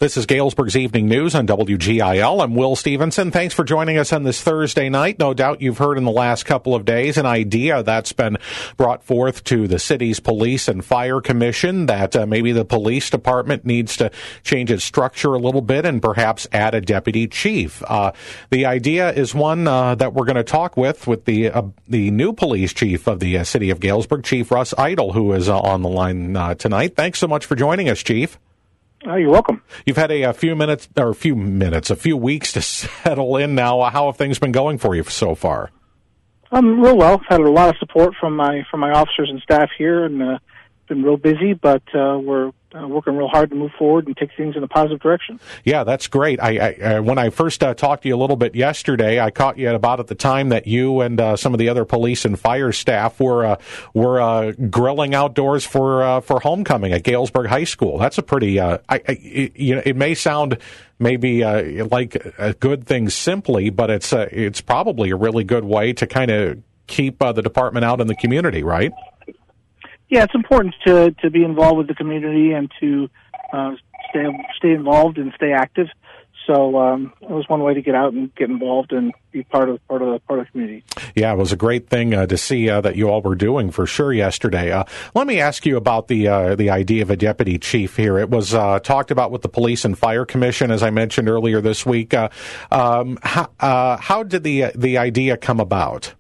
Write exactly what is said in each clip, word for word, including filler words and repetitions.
This is Galesburg's Evening News on W G I L. I'm Will Stevenson. Thanks for joining us on this Thursday night. No doubt you've heard in the last couple of days an idea that's been brought forth to the city's Police and Fire Commission that uh, maybe the police department needs to change its structure a little bit and perhaps add a deputy chief. Uh, the idea is one uh, that we're going to talk with with the uh, the new police chief of the uh, city of Galesburg, Chief Russ Idle, who is uh, on the line uh, tonight. Thanks so much for joining us, Chief. Oh, you're welcome. You've had a, a few minutes, or a few minutes, a few weeks to settle in now. How have things been going for you so far? Um, real well. Had a lot of support from my from my officers and staff here, and uh, been real busy. But uh, we're uh, working real hard to move forward and take things in a positive direction. Yeah, that's great. I, I uh, when I first uh, talked to you a little bit yesterday, I caught you at about at the time that you and uh, some of the other police and fire staff were uh, were uh, grilling outdoors for uh, for homecoming at Galesburg High School. That's a pretty. Uh, I, I, it, you know, it may sound maybe uh, like a good thing simply, but it's uh, it's probably a really good way to kind of keep uh, the department out in the community, right? Yeah, it's important to, to be involved with the community and to uh, stay stay involved and stay active. So um, it was one way to get out and get involved and be part of part of the part of the community. Yeah, it was a great thing uh, to see uh, that you all were doing for sure yesterday. Uh, let me ask you about the uh, the idea of a deputy chief here. It was uh, talked about with the Police and Fire Commission, as I mentioned earlier this week. Uh, um, how, uh, how did the the idea come about?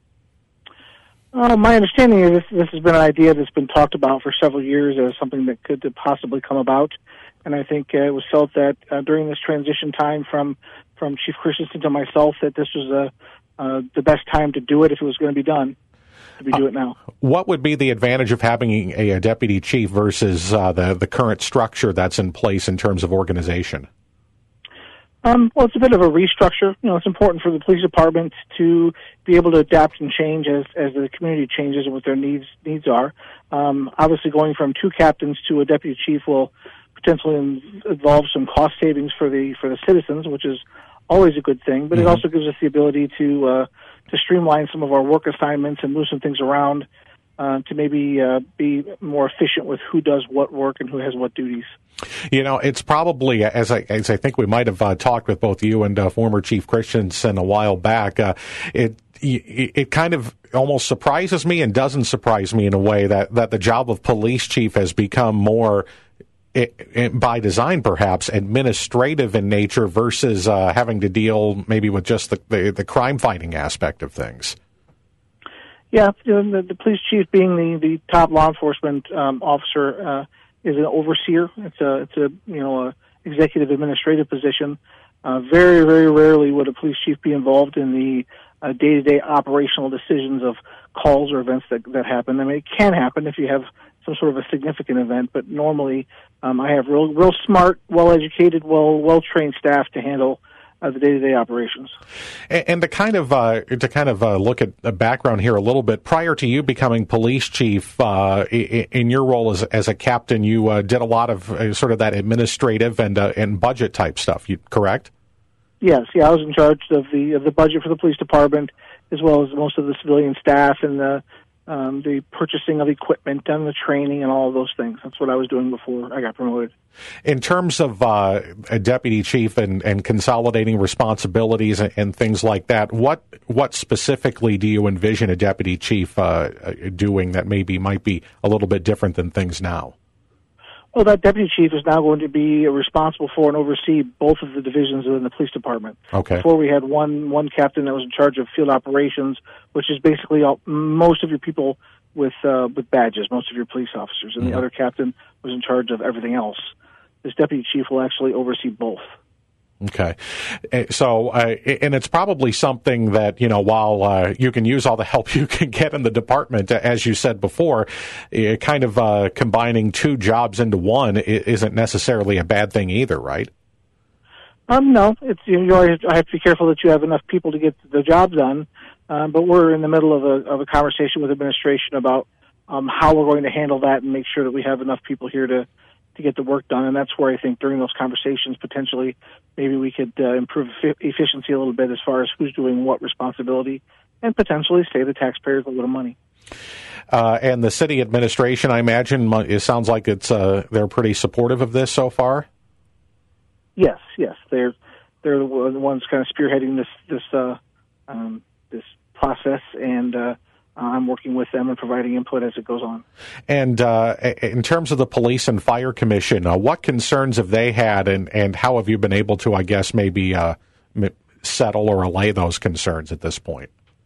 Uh, my understanding is this, this has been an idea that's been talked about for several years as something that could possibly come about, and I think uh, it was felt that uh, during this transition time from from Chief Christensen to myself that this was uh, uh, the best time to do it if it was going to be done. To be do it now. Uh, what would be the advantage of having a, a deputy chief versus uh, the the current structure that's in place in terms of organization? Um, well, it's a bit of a restructure. You know, it's important for the police department to be able to adapt and change as, as the community changes and what their needs needs are. Um, obviously, going from two captains to a deputy chief will potentially involve some cost savings for the for the citizens, which is always a good thing. But mm-hmm. It also gives us the ability to uh, to streamline some of our work assignments and move some things around uh, to maybe uh, be more efficient with who does what work and who has what duties. You know, it's probably, as I as I think we might have uh, talked with both you and uh, former Chief Christensen a while back, uh, it, it it kind of almost surprises me and doesn't surprise me in a way that, that the job of police chief has become more, it, it, by design perhaps, administrative in nature versus uh, having to deal maybe with just the, the, the crime-fighting aspect of things. Yeah, the, the police chief being the, the top law enforcement um, officer uh is an overseer. It's a, it's a, you know, a executive administrative position. Uh, very, very rarely would a police chief be involved in the uh, day-to-day operational decisions of calls or events that, that happen. I mean, it can happen if you have some sort of a significant event, but normally um, I have real, real smart, well-educated, well, well-trained staff to handle Uh, the day-to-day operations. And, and to kind of uh, to kind of uh, look at the background here a little bit, prior to you becoming police chief, uh, in, in your role as as a captain, you uh, did a lot of uh, sort of that administrative and uh, and budget type stuff. You correct? Yes, yeah, I was in charge of the of the budget for the police department, as well as most of the civilian staff and the um, the purchasing of equipment and the training and all of those things. That's what I was doing before I got promoted. In terms of uh, a deputy chief and, and consolidating responsibilities and, and things like that, what what specifically do you envision a deputy chief uh, doing that maybe might be a little bit different than things now? Well, that deputy chief is now going to be responsible for and oversee both of the divisions within the police department. Okay. Before we had one one captain that was in charge of field operations, which is basically all, most of your people with uh, with badges, most of your police officers, and mm-hmm. the other captain was in charge of everything else. This deputy chief will actually oversee both. Okay. So, uh, and it's probably something that, you know, while uh, you can use all the help you can get in the department, as you said before, uh, kind of uh, combining two jobs into one isn't necessarily a bad thing either, right? Um, no. It's, you know, you always have to be careful that you have enough people to get the job done, um, but we're in the middle of a, of a conversation with administration about um, how we're going to handle that and make sure that we have enough people here to to get the work done, and that's where I think during those conversations, potentially, maybe we could uh, improve e- efficiency a little bit as far as who's doing what responsibility, and potentially save the taxpayers a little money. Uh, and the city administration, I imagine, it sounds like it's uh, they're pretty supportive of this so far? Yes, yes, they're they're the ones kind of spearheading this this uh, um, this process, and uh, I'm working with them and providing input as it goes on. And uh, in terms of the Police and Fire Commission, uh, what concerns have they had, and, and how have you been able to, I guess, maybe uh, settle or allay those concerns at this point?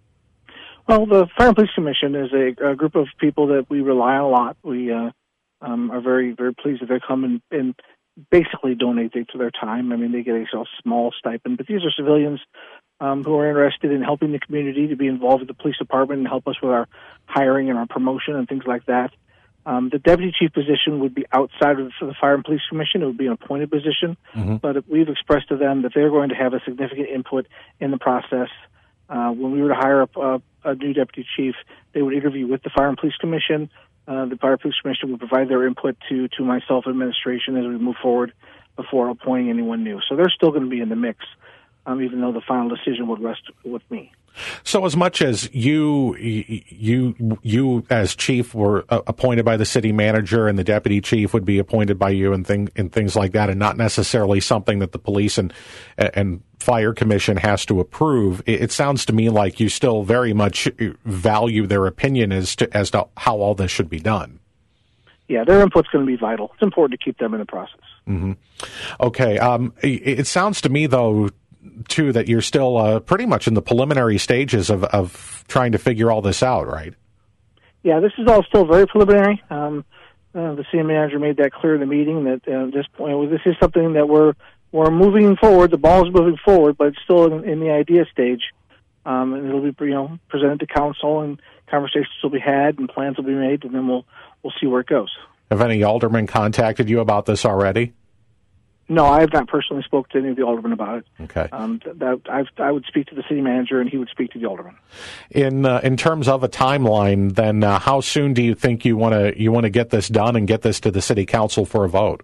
Well, the Fire and Police Commission is a, a group of people that we rely on a lot. We uh, um, are very, very pleased that they come and, and basically donate to their time. I mean, they get a small stipend, but these are civilians um, who are interested in helping the community, to be involved with the police department and help us with our hiring and our promotion and things like that. Um, the deputy chief position would be outside of the Fire and Police Commission. It would be an appointed position, mm-hmm. but we've expressed to them that they're going to have a significant input in the process. Uh, when we were to hire a, a, a new deputy chief, they would interview with the Fire and Police Commission. Uh, the Fire and Police Commission would provide their input to, to myself, administration, as we move forward before appointing anyone new. So they're still going to be in the mix, um, even though the final decision would rest with me. So as much as you, you, you as chief were appointed by the city manager, and the deputy chief would be appointed by you, and thing and things like that, and not necessarily something that the police and and fire commission has to approve, it, it sounds to me like you still very much value their opinion as to as to how all this should be done. Yeah, their input's going to be vital. It's important to keep them in the process. Mm-hmm. Okay. Um, it, it sounds to me, though, too, that you're still uh, pretty much in the preliminary stages of, of trying to figure all this out, right? Yeah, this is all still very preliminary. Um, uh, the city manager made that clear in the meeting that uh, at this point, well, this is something that we're we're moving forward. The ball is moving forward, but it's still in, in the idea stage. Um, and it'll be, you know, presented to council, and conversations will be had, and plans will be made, and then we'll we'll see where it goes. Have any aldermen contacted you about this already? No, I have not personally spoke to any of the aldermen about it. Okay. Um, that I've, I would speak to the city manager, and he would speak to the aldermen. In uh, in terms of a timeline, then uh, how soon do you think you want to you want to get this done and get this to the city council for a vote?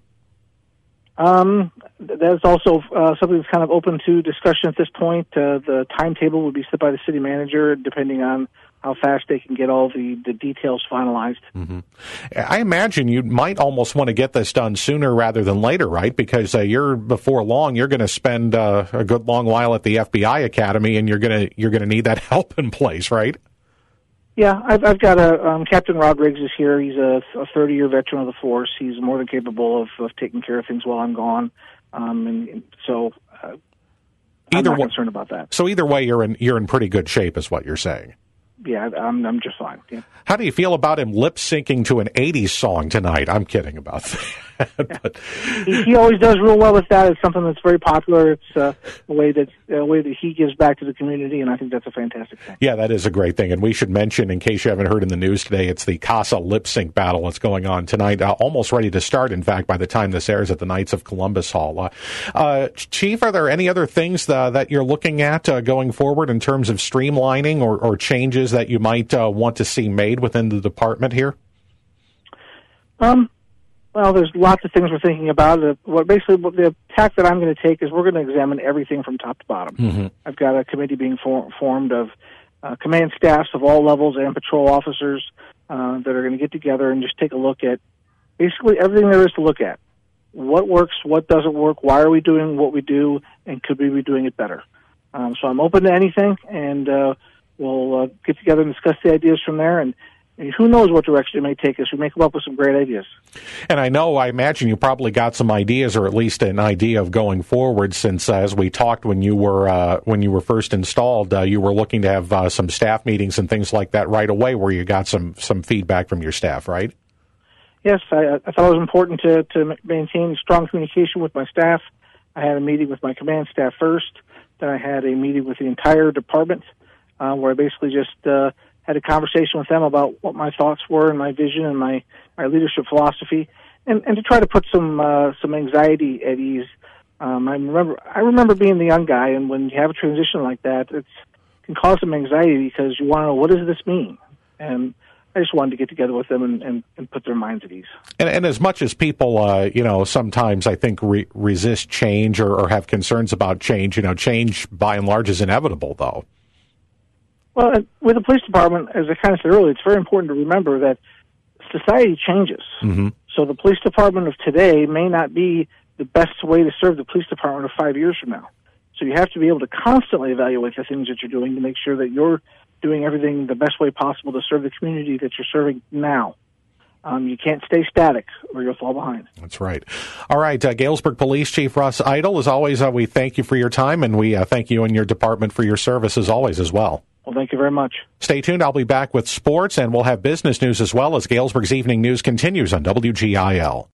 Um, that's also uh, something that's kind of open to discussion at this point. Uh, the timetable would be set by the city manager, depending on how fast they can get all the, the details finalized. Mm-hmm. I imagine you might almost want to get this done sooner rather than later, right? Because uh, you're before long, you're going to spend uh, a good long while at the F B I Academy, and you're going to you're going to need that help in place, right? Yeah, I've, I've got a um, Captain Rod Riggs is here. He's a thirty-year veteran of the force. He's more than capable of, of taking care of things while I'm gone, um, and, and so uh, I'm either not way, concerned about that. So either way, you're in you're in pretty good shape, is what you're saying. Yeah, I'm I'm just fine. Yeah. How do you feel about him lip syncing to an eighties song tonight? I'm kidding about that. but he, he always does real well with that. It's something that's very popular. It's uh, a way that a way that he gives back to the community, and I think that's a fantastic thing. Yeah, that is a great thing. And we should mention, in case you haven't heard in the news today, it's the CASA lip sync battle that's going on tonight. Uh, almost ready to start, in fact, by the time this airs at the Knights of Columbus Hall. Uh, uh, Chief, are there any other things uh, that you're looking at uh, going forward in terms of streamlining or, or changes that you might uh, want to see made within the department here? Um. Well, there's lots of things we're thinking about. Uh, what basically what the tack that I'm going to take is we're going to examine everything from top to bottom. Mm-hmm. I've got a committee being for, formed of uh, command staffs of all levels and patrol officers uh, that are going to get together and just take a look at basically everything there is to look at. What works, what doesn't work, why are we doing what we do, and could we be doing it better? Um, so I'm open to anything, and uh, we'll uh, get together and discuss the ideas from there, and who knows what direction it may take us. We may come up with some great ideas. And I know, I imagine you probably got some ideas, or at least an idea of going forward, since uh, as we talked when you were uh, when you were first installed, uh, you were looking to have uh, some staff meetings and things like that right away, where you got some, some feedback from your staff, right? Yes, I, I thought it was important to, to maintain strong communication with my staff. I had a meeting with my command staff first. Then I had a meeting with the entire department, uh, where I basically just uh, had a conversation with them about what my thoughts were and my vision and my, my leadership philosophy, and, and to try to put some uh, some anxiety at ease. Um, I remember I remember being the young guy, and when you have a transition like that, it can cause some anxiety because you want to know, what does this mean? And I just wanted to get together with them and, and, and put their minds at ease. And, and as much as people, uh, you know, sometimes I think re- resist change or, or have concerns about change, you know, change by and large is inevitable, though. Well, with the police department, as I kind of said earlier, it's very important to remember that society changes. Mm-hmm. So the police department of today may not be the the best way to serve the police department of five years from now. So you have to be able to constantly evaluate the things that you're doing to make sure that you're doing everything the best way possible to serve the community that you're serving now. Um, you can't stay static or you'll fall behind. That's right. All right, uh, Galesburg Police Chief Russ Idle, as always, uh, we thank you for your time, and we uh, thank you and your department for your service as always as well. Well, thank you very much. Stay tuned. I'll be back with sports, and we'll have business news as well as Galesburg's Evening News continues on W G I L.